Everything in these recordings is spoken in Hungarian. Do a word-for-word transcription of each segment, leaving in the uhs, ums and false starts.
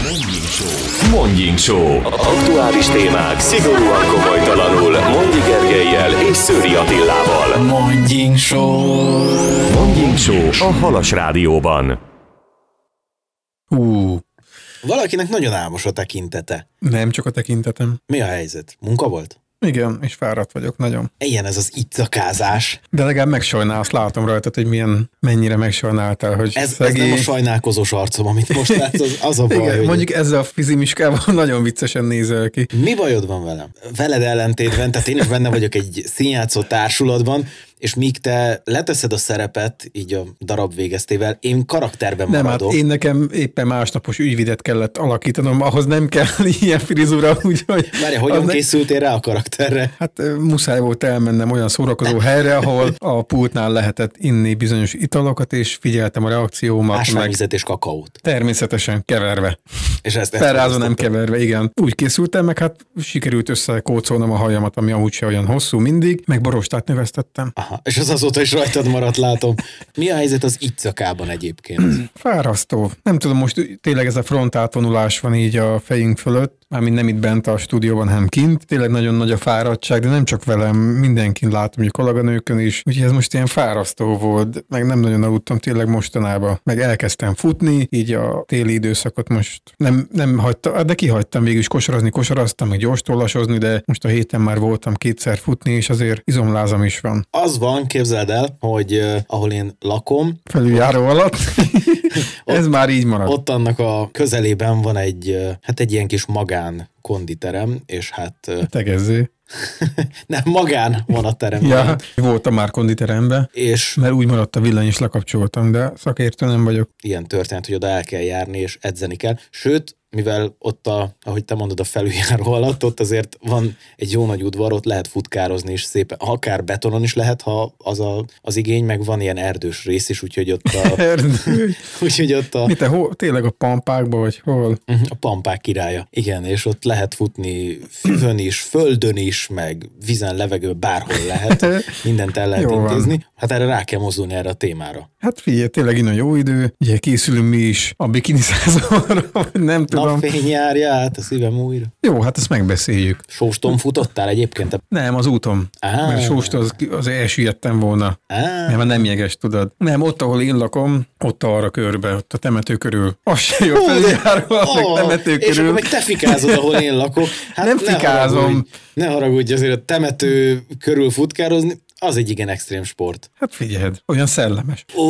Mongying Show. Mongying Show. Aktuális témák szigorúan komolytalanul Mondji Gergellyel és Szőri Attillával. Mongying Show. Mongying Show a Halas Rádióban. Hú. Valakinek nagyon álmos a tekintete. Nem csak a tekintetem. Mi a helyzet? Munka volt? Igen, és fáradt vagyok nagyon. Ilyen ez az iccakázás. De legalább megsajnálsz, látom rajtad, hogy milyen, mennyire megsajnáltál, hogy ez, szegény... ez nem a sajnálkozós arcom, amit most látsz, az, az a baj. Igen, hogy... mondjuk ezzel a fizimiskával nagyon viccesen nézel ki. Mi bajod van velem? Veled ellentétben, tehát én is benne vagyok egy színjátszó társulatban, és míg te leteszed a szerepet, így a darab végeztével, én karakterben nem, maradok. Hát én nekem éppen másnapos ügyvidet kellett alakítanom, ahhoz nem kell ilyen frizura, úgyhogy... Várja, hogyan ne... készültél rá a karakterre? Hát muszáj volt elmennem olyan szórakozó helyre, ahol a pultnál lehetett inni bizonyos italokat, és figyeltem a reakciómat. Ásványvizet és kakaót. Természetesen keverve. És ezt felrázva, nem keverve, igen. Úgy készültem, meg hát sikerült összekócolnom a hajamat, ami amúgy se olyan hosszú mindig, meg borostát növesztettem. Aha, és az azóta is rajtad maradt, látom. Mi a helyzet az iccakában egyébként? Fárasztó. Nem tudom, most tényleg ez a frontáltvonulás van így a fejünk fölött, mármint nem itt bent a stúdióban, hanem kint. Tényleg nagyon nagy a fáradtság, de nem csak velem, mindenkin látom, hogy a kolléganőkön is. Úgyhogy ez most ilyen fárasztó volt, meg nem nagyon aludtam tényleg mostanában. Meg elkezdtem futni, így a téli időszakot most nem, nem hagytam, de kihagytam végül is kosarazni, kosaraztam, meg gyors tollasozni, de most a héten már voltam kétszer futni, és azért izomlázam is van. Az van, képzeld el, hogy uh, ahol én lakom... Felüljáró alatt. Ez ott, már így marad. Ott annak a közelében van egy, uh, hát egy ilyen kis magán konditerem, és hát... Uh, Tegezzé. Nem, magán van a terem. Ja, voltam már konditeremben, és mert úgy maradt a villany, és lekapcsoltam, de szakértő nem vagyok. Ilyen történt, hogy oda el kell járni, és edzeni kell. Sőt, mivel ott, a, ahogy te mondod, a felüljáró alatt, ott azért van egy jó nagy udvar, ott lehet futkározni is szépen, akár betonon is lehet, ha az a, az igény, meg van ilyen erdős rész is, úgyhogy ott a... Erdő? úgyhogy ott a... Mit te, hol, tényleg a pampákba, vagy hol? A pampák királya. Igen, és ott lehet futni füvön is, földön is, meg vízen, levegő, bárhol lehet. Mindent el lehet intézni. Hát erre rá kell mozdulni erre a témára. Hát figyelj, tényleg innen jó idő, ugye készülünk mi is a bikini szezonra, nem tudom. Napfény járja át a szívem újra. Jó, hát ezt megbeszéljük. Sóston futottál egyébként? Nem, az úton. Ah. Mert Sóston az, az elsüllyedtem volna. Ah. Nem, nem jeges, tudod. Nem, ott, ahol én lakom, ott arra körbe, ott a temető körül. Az se jó, feljárva, oh, a temető körül. És akkor meg te fikázod, ahol én lakok. Hát nem ne fikázom. Haragudj, ne haragudj, azért a temető körül futkározni, az egy igen extrém sport. Hát figyeld, olyan szellemes. Ó,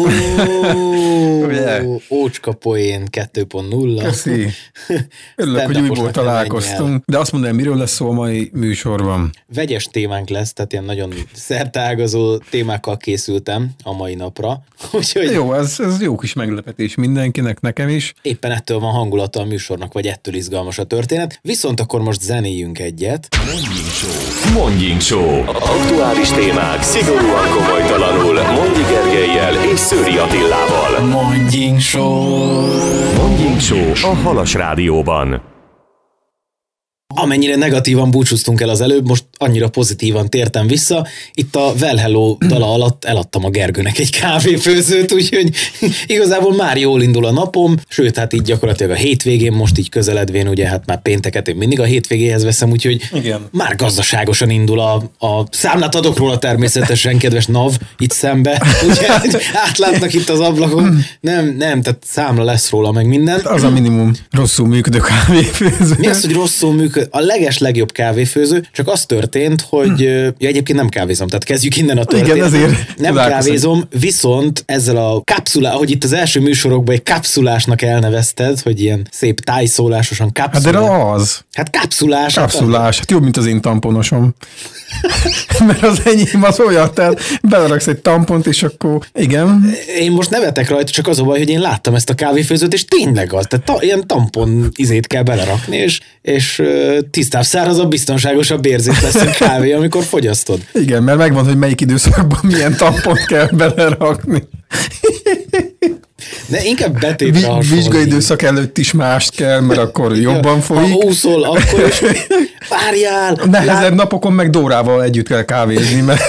ócska poén kettő pont nulla. Köszi. Örülök, hogy újból találkoztunk. De azt mondanám, miről lesz szó a mai műsorban? Vegyes témánk lesz, tehát ilyen nagyon szerteágazó témákkal készültem a mai napra. Úgyhogy jó, ez, ez jó kis meglepetés mindenkinek, nekem is. Éppen ettől van hangulata a műsornak, vagy ettől izgalmas a történet. Viszont akkor most zenéljünk egyet. Mongying Show. Mongying Show. Aktuális témák szigorúan komolytalanul Mondji Gergellyel és Szőri Attillával. Mongying Show. Mongying Show a Halas Rádióban. Amennyire negatívan búcsúztunk el az előbb, most annyira pozitívan tértem vissza. Itt a Well Hello dala alatt eladtam a Gergőnek egy kávéfőzőt, úgyhogy igazából már jól indul a napom, sőt, hát így gyakorlatilag a hétvégén, most így közeledvén, ugye hát már pénteket én mindig a hétvégéhez veszem, úgyhogy igen. Már gazdaságosan indul a, a számlát adok róla természetesen, kedves NAV, itt szembe, ugye átlátnak itt az ablakon, nem, nem, tehát számla lesz róla meg minden. Az a minimum rosszul működő kávéfőző. Mi az, hogy rosszul működő? A leges legjobb kávéfőző, csak az történt, hogy ja, egyébként nem kávézom, tehát kezdjük innen a történet. Igen, azért. Nem kávézom, viszont ezzel a kapszulá, ahogy itt az első műsorokban egy kapszulásnak elnevezted, hogy ilyen szép tájszólásosan kapszulás. Hát de az. Hát kapszulás. Kapszulás, hát jobb, mint az én tamponosom. Mert az enyém az olyan, tehát beleraksz egy tampont, és akkor igen. Én most nevetek rajta, csak az a baj, hogy én láttam ezt a kávéfőzőt, és tényleg az, tehát ta, ilyen tampon izét kell belerakni, és, és tisztább, szárazabb, biztonságosabb érzés lesz a kávé, amikor fogyasztod. Igen, mert megvan, hogy melyik időszakban milyen tampont kell belerakni. De inkább betétre hasonlít. Vizsgai időszak előtt is mást kell, mert akkor jobban folyik. Ha úszol, akkor is. várjál! Nehezebb lát... napokon meg Dórával együtt kell kávézni, mert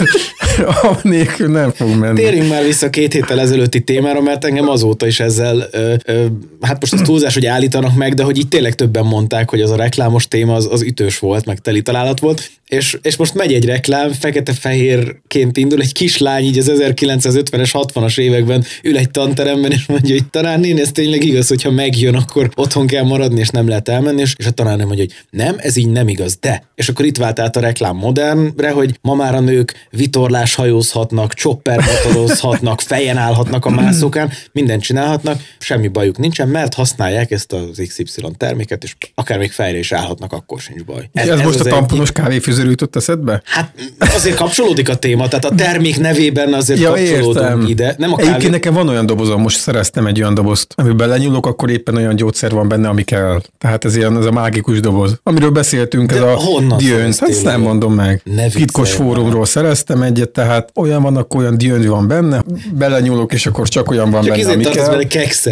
nélkül nem fog menni. Térjünk már vissza két héttel ezelőtti témára, mert engem azóta is ezzel, ö, ö, hát most az túlzás, hogy állítanak meg, de hogy itt tényleg többen mondták, hogy az a reklámos téma az, az ütős volt, meg teli találat volt, és, és most megy egy reklám, fekete-fehérként indul, egy kislány így az ezerkilencszázötvenes, hatvanas években ül egy tanteremben, és mondja, hogy tanárnén, ez tényleg igaz, hogyha megjön, akkor otthon kell maradni, és nem lehet elmenni, és, és a tanárnő mondja, hogy nem, ez így nem igaz, de. És akkor itt vált át a reklám modernre, hogy ma már a nők vitorlás hajózhatnak, choppermotorozhatnak, fejen állhatnak a mászókán, mindent csinálhatnak, semmi bajuk nincsen, mert használják ezt az iksz ipszilon terméket, és akár még fejre is állhatnak, akkor sincs baj. Ez, ez, ez most a tamponos kávéfőzőről jutott eszedbe? Hát azért kapcsolódik a téma, tehát a termék nevében azért ja, kapcsolódunk értem. Ide. Nem a kávé... Egyébként nekem van olyan dobozom, most szereztem egy olyan dobozt, amiben lenyúlok, akkor éppen olyan gyógyszer van benne, ami kell. Tehát ez ilyen, ez a mágikus doboz. Amiről beszéltünk, ez a Diönz. Hát ezt nem mondom meg. Titkos fórumról szereztem egyet, tehát olyan van, akkor olyan Diönz van benne, belenyúlok, és akkor csak olyan van csak benne, ami kell. Csak bele kekszet.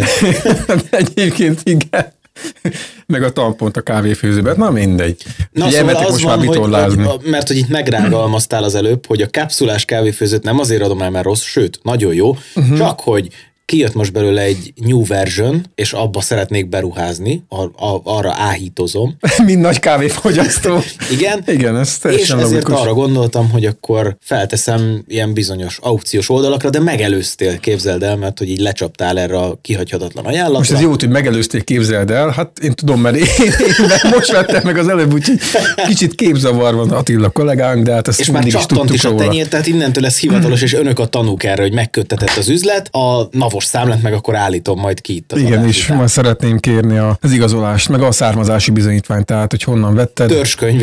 Egyébként igen. Meg a tampont a kávéfőzőben. Na mindegy. Na szóval az most van, már hogy, hogy, mert hogy itt megrágalmaztál az előbb, hogy a kapszulás kávéfőzőt nem azért adom el, mert rossz, sőt, nagyon jó, uh-huh. csak hogy kijött most belőle egy new version, és abba szeretnék beruházni, ar- ar- arra áhítozom. Mind nagy kávéfogyasztó. Igen. Igen, ez teljesen és ezért logikus. arra gondoltam, hogy akkor felteszem ilyen bizonyos aukciós oldalakra, de megelőztél, képzeld el, mert hogy így lecsaptál erre a kihagyhatatlan ajánlatra. Most ez jó, hogy megelőztél, képzeld el, hát én tudom, mert én, én most vettem meg az előbb, úgyhogy kicsit képzavar van Attila kollégánk, de hát ezt és már csattant is a tenyér, tehát innentől lesz hivatalos, és önök a tanúk erre, hogy megköttetett az üzlet, a navos számlát meg akkor állítom majd ki itt. Igen, és majd szeretném kérni az igazolást, meg a származási bizonyítványt, tehát hogy honnan vetted. Törzskönyv.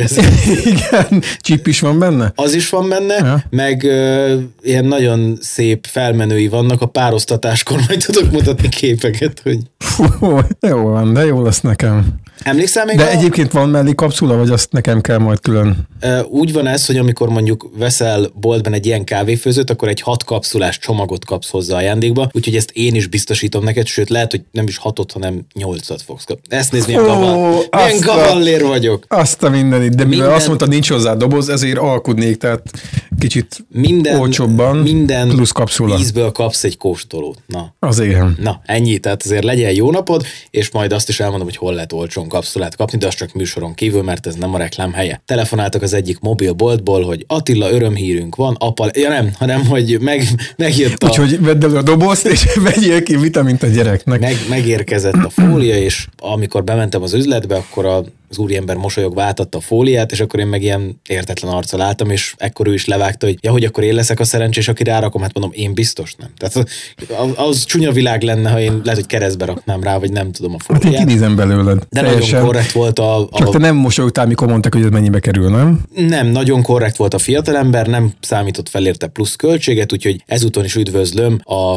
Igen, chip is van benne? Az is van benne, ja. meg uh, ilyen nagyon szép felmenői vannak, a párosztatáskor majd tudok mutatni képeket, hogy... Fú, jó van, de jó lesz nekem. Emlékszel még De a... egyébként van mellé kapszula, vagy azt nekem kell majd külön? Úgy van ez, hogy amikor mondjuk veszel boltban egy ilyen kávéfőzőt, akkor egy hat kapszulás csomagot kapsz hozzá ajándékba, úgyhogy ezt én is biztosítom neked, sőt lehet, hogy nem is hatot, hanem nyolcat fogsz kapni. Ezt nézd, milyen, gaval... milyen gavallér vagyok. Azt a mindenit, de mivel minden... azt mondta, nincs hozzá doboz, ezért alkudnék, tehát kicsit minden, olcsóbban, minden plusz kapszula. ízből kapsz egy kóstolót. Na. Az igen. Na, ennyi, tehát azért legyen jó napod, és majd azt is elmondom, hogy hol lehet olcsón kapszulát kapni, de az csak műsoron kívül, mert ez nem a reklám helye. Telefonáltak az egyik mobilboltból, hogy Attila, örömhírünk van, apa, ja nem, hanem hogy meg, megjött a... Úgyhogy vedd el a dobozt, és vegyél ki vitamint a gyereknek. Meg, megérkezett a fólia, és amikor bementem az üzletbe, akkor a az úriember mosolyogva átadta a fóliát, és akkor én meg ilyen értetlen arccal álltam, és ekkor ő is levágta, hogy ja, hogy akkor én leszek a szerencsés, aki rárakom, hát mondom, én biztos nem. Tehát az, az csúnya világ lenne, ha én lehet, hogy keresztbe raknám rá, vagy nem tudom a fóliát. Hát én kinézem belőled. De teljesen nagyon korrekt volt a, a... Csak te nem mosolyogtál, mikor mondták, hogy ez mennyibe kerül, nem? Nem, nagyon korrekt volt a fiatalember, nem számított fel érte plusz költséget, úgyhogy ezúton is üdvözlöm a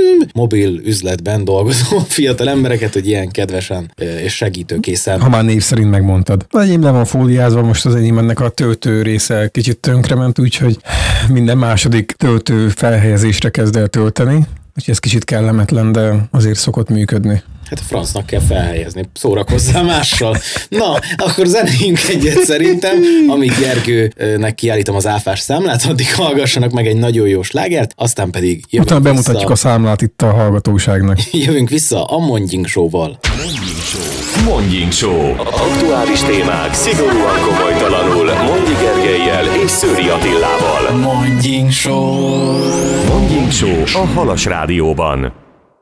mobil üzletben dolgozó fiatal embereket, hogy ilyen kedvesen és segítőkészen. Ha már név szerint megmondtad. Az enyém le van fóliázva, most az enyém ennek a töltő része kicsit tönkrement, úgyhogy minden második töltő felhelyezésre kezd el tölteni. Úgyhogy ez kicsit kellemetlen, de azért szokott működni. Hát a francnak kell felhelyezni, szórakozzál mással. Na, akkor zenéljünk egyet szerintem, amíg Gergőnek kiállítom az áfás számlát, addig hallgassanak meg egy nagyon jó slágert, aztán pedig jövünk Utána bemutatjuk vissza... a számlát itt a hallgatóságnak. Jövünk vissza a Mondjink Show-val. Mondjink Show. Aktuális témák szigorúan komolytalanul Mondi Gergellyel és Szőri Attilával. Mondjink Show. Mondjink Show a Halas Rádióban.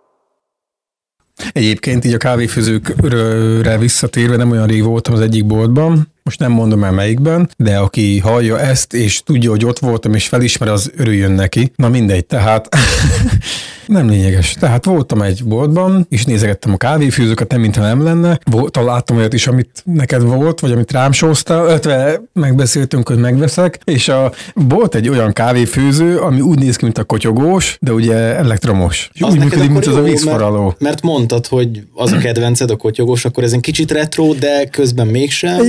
Egyébként így a kávéfőzőkre visszatérve nem olyan rég voltam az egyik boltban, most nem mondom el melyikben, de aki hallja ezt, és tudja, hogy ott voltam, és felismer, az örüljön neki. Na mindegy, tehát nem lényeges. Tehát voltam egy boltban, és nézegettem a kávéfőzőket, nem mintha nem lenne. Volt, láttam olyat is, amit neked volt, vagy amit rám sóztál, illetve megbeszéltünk, hogy megveszek, és a, volt egy olyan kávéfőző, ami úgy néz ki, mint a kotyogós, de ugye elektromos. És az úgy működik, mint jó, az a vízforraló. Mert, mert mondtad, hogy az a kedvenced a kotyogós, akkor ez egy kicsit retro, de közben mégsem. Egyébként nem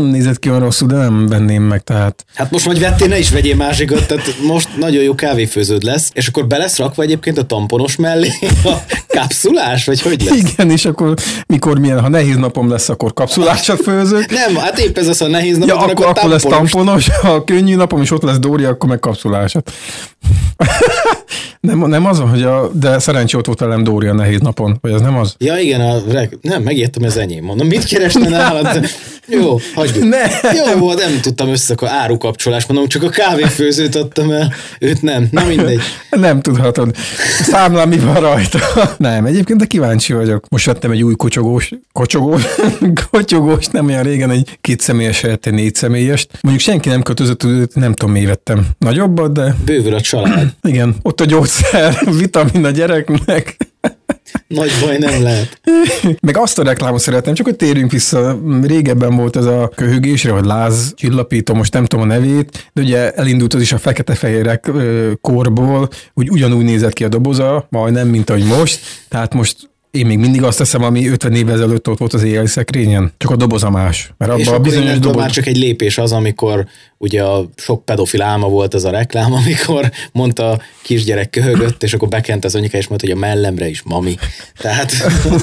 nem nézett ki olyan rosszul, de nem venném meg, tehát. Hát most vagy vettél, ne is vegyél másikat, tehát most nagyon jó kávéfőződ lesz, és akkor be lesz rakva egyébként a tamponos mellé a kapszulás, vagy hogy lesz? Igen, és akkor mikor milyen, ha nehéz napom lesz, akkor kapszulásat főzök. Nem, hát épp ez az, a nehéz napom, ja, akkor, akkor lesz tamponos, ha könnyű napom, és ott lesz Dóri, akkor meg kapszulásat. nem, nem az van, hogy a, de szerencsé ott volt velem Dóri a nehéz napon, vagy az nem az? Ja, igen, a, nem, megértem, ez enyém. Mondom, mit keresne nálad? Jó, hagyjuk. Nem. Jó volt, nem tudtam össze a árukapcsolás, mondom, csak a kávéfőzőt adtam el, őt nem, na mindegy. Nem tudhatod. Számlám, mi van rajta. Nem, egyébként, de kíváncsi vagyok. Most vettem egy új kocsogós, kocsogós, kocsogós, nem olyan régen egy két személyes helyett egy négy személyest. Mondjuk senki nem kötözött, nem tudom, mi vettem. Nagyobbat, de... Bővül a család. Igen, ott a gyógyszer, vitamin a gyereknek. Nagy baj nem lehet. Meg azt a reklámot szeretném, csak hogy térjünk vissza, régebben volt ez a köhögésre, vagy láz csillapító, most nem tudom a nevét, de ugye elindult az is a fekete-fehérek korból, úgy ugyanúgy nézett ki a doboza, majdnem, mint ahogy most, tehát most én még mindig azt teszem, ami ötven évvel ezelőtt ott volt az éjjel szekrényen. Csak a doboza más. Mert és abban a bizonyos doboz... már csak egy lépés az, amikor ugye a sok pedofil álma volt ez a reklám, amikor mondta a kisgyerek köhögött, és akkor bekent az anyuka, és mondta, hogy a mellemre is mami. Tehát...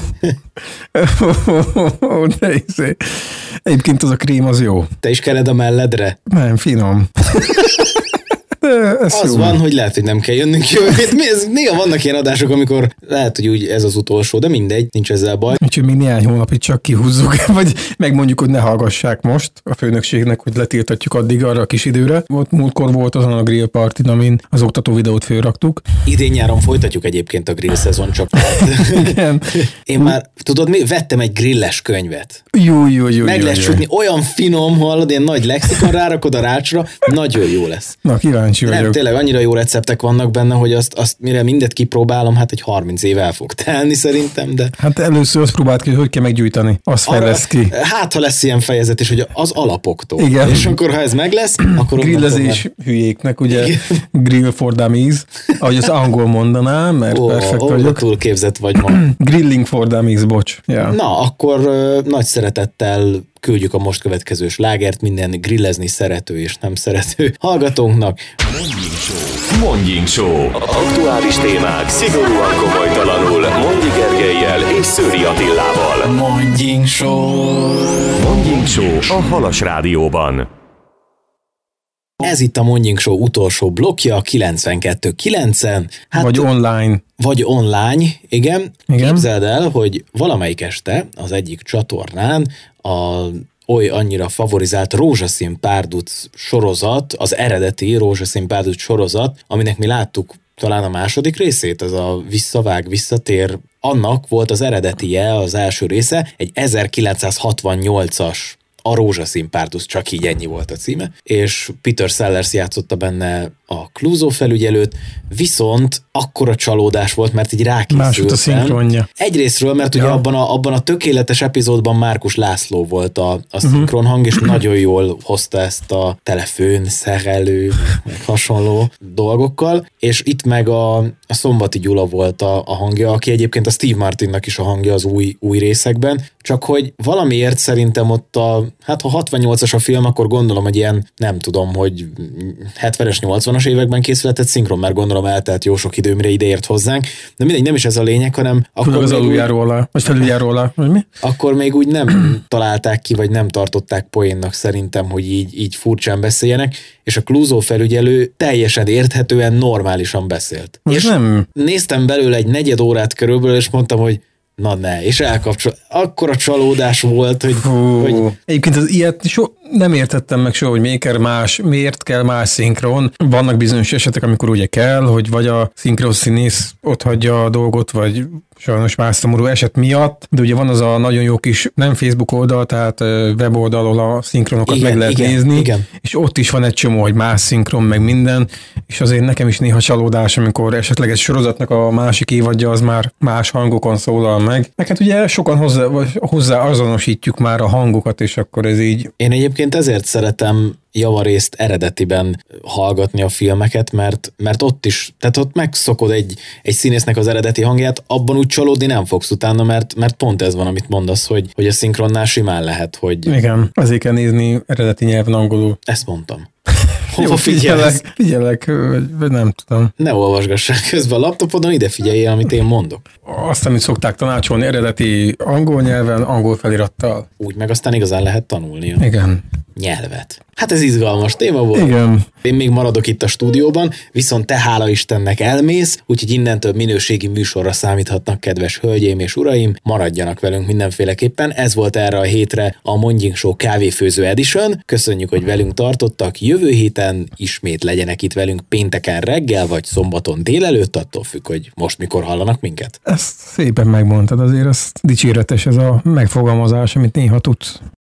de izé. Egyébként az a krém az jó. Te is kered a melledre? Nem, finom. Az jó. Van, hogy lehet, hogy nem kell jönnünk jövő hét. Néha vannak ilyen adások, amikor lehet, hogy úgy ez az utolsó, de mindegy, nincs ezzel baj. Úgyhogy még néhány hónapig csak kihúzzuk, vagy megmondjuk, hogy ne hallgassák most a főnökségnek, hogy letiltatjuk addig arra a kis időre. Volt, múltkor volt azon a grill partin, amin az oktató videót fölraktuk. Idén nyáron folytatjuk egyébként a grill szezon, csak igen. Én már, tudod mi? Vettem egy grilles könyvet. Jó, jó, jó. Meg jó, lesz jó. sütni, olyan finom, hallod, ilyen nagy lexikon, rárakod a rácsra, nagyon jó lesz. Na, kíváncsi Nem, vagyok. tényleg annyira jó receptek vannak benne, hogy azt, azt mire mindet kipróbálom, hát egy harminc év el fog telni szerintem, de... Hát először azt próbáld ki, hogy hogy kell meggyújtani. Azt fejlesz ki. Hát, ha lesz ilyen fejezet is, hogy az alapoktól. Igen. És akkor, ha ez meg lesz, akkor... Grillezés már... hülyéknek, ugye igen. Grill for dummies, ahogy az angol mondaná, mert oh, perfekt oh, vagyok. Túlképzett vagy ma. Grilling for dummies, bocs. Yeah. Na, akkor uh, nagy szeretettel küldjük a most következő slágert minden grillezni szerető és nem szerető hallgatónknak. Mongying Show. Mongying Show. Aktuális témák szigorúan komolytalanul Mondi Gergellyel és Szőri Attilával. Mongying Show. Mongying Show a Halas Rádióban. Ez itt a Mongying Show utolsó blokja, kilencvenkettő kilencen. Hát, vagy online. Vagy online, igen. igen. Képzeld el, hogy valamelyik este az egyik csatornán a oly annyira favorizált Rózsaszín párduc sorozat, az eredeti Rózsaszín párduc sorozat, aminek mi láttuk talán a második részét, az a visszavág, visszatér, annak volt az eredetie, az első része, egy ezerkilencszázhatvannyolcas a Rózsaszín párduc, csak így ennyi volt a címe, és Peter Sellers játszotta benne a Clouseau felügyelőt, viszont akkora csalódás volt, mert így rákészültem. Másút a szinkronja. Egyrésztről, mert ugye ja. abban, a, abban a tökéletes epizódban Márkus László volt a, a szinkronhang, és nagyon jól hozta ezt a telefön, szerelő, meg hasonló dolgokkal, és itt meg a, a Szombati Gyula volt a, a hangja, aki egyébként a Steve Martinnak is a hangja az új, új részekben, csak hogy valamiért szerintem ott a, hát ha hatvannyolcas a film, akkor gondolom, hogy ilyen, nem tudom, hogy hetvenes, nyolcvanas években készületett szinkron, mert gondolom eltelt jó sok idő, mire ideért hozzánk, de mindegy, nem is ez a lényeg, hanem akkor az még, aluljáró alá, vagy felüljáró alá, vagy mi? Akkor még úgy nem találták ki, vagy nem tartották poénnak szerintem, hogy így, így furcsán beszéljenek, és a Clouseau felügyelő teljesen érthetően, normálisan beszélt. Most és nem. Néztem belőle egy negyed órát körülbelül, és mondtam, hogy na ne, és elkapcsol. Akkora csalódás volt, hogy... Hú, hogy... Egyébként az ilyet so, nem értettem meg soha, hogy miért kell más, miért kell más szinkron. Vannak bizonyos esetek, amikor ugye kell, hogy vagy a szinkron színész ott hagyja a dolgot, vagy sajnos más szomorú eset miatt, de ugye van az a nagyon jó kis, nem Facebook oldal, tehát weboldalon a szinkronokat igen, meg lehet igen, nézni, igen. És ott is van egy csomó, hogy más szinkron, meg minden, és azért nekem is néha csalódás, amikor esetleg egy sorozatnak a másik évadja az már más hangokon szólal meg. Meg hát ugye sokan hozzá, hozzá azonosítjuk már a hangokat, és akkor ez így... Én egyébként egyébként ezért szeretem javarészt eredetiben hallgatni a filmeket, mert, mert ott is, tehát ott megszokod egy, egy színésznek az eredeti hangját, abban úgy csalódni nem fogsz utána, mert, mert pont ez van, amit mondasz, hogy, hogy a szinkronnál simán lehet, hogy... Igen, azért kell nézni eredeti nyelven angolul. Ezt mondtam. Jó, figyelek, figyelek, vagy, vagy nem tudom. Ne olvasgassák közben a laptopodon, ide figyeljél, amit én mondok. Azt, amit szokták tanácsolni eredeti angol nyelven, angol felirattal. Úgy meg aztán igazán lehet tanulni a Igen. nyelvet. Hát ez izgalmas téma volt. Igen. Én még maradok itt a stúdióban, viszont te hála Istennek elmész, úgyhogy innentől minőségi műsorra számíthatnak, kedves hölgyeim és uraim, maradjanak velünk mindenféleképpen. Ez volt erre a hétre a Mondjink Show kávéfőző edition. Köszönjük, hogy velünk tartottak. Jövő héten ismét legyenek itt velünk pénteken reggel, vagy szombaton délelőtt, attól függ, hogy most mikor hallanak minket. Ezt szépen megmondtad, azért ez dicséretes ez a megfogalmazás, amit néha tudsz.